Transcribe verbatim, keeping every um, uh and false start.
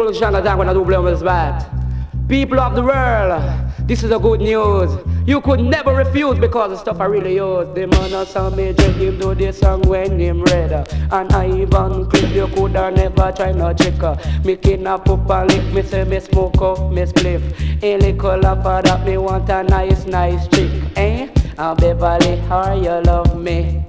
Jules Jonathan when I do blame his bat. People of the world, this is a good news. You could never refuse because the stuff I really use. The man a song me dread him do this song when him read. And I even clip you coulda never try no trick. Me kidnap up and lick me say me smoke up me spliff. A little of that me want a nice nice chick, eh? And Beverly, how you love me?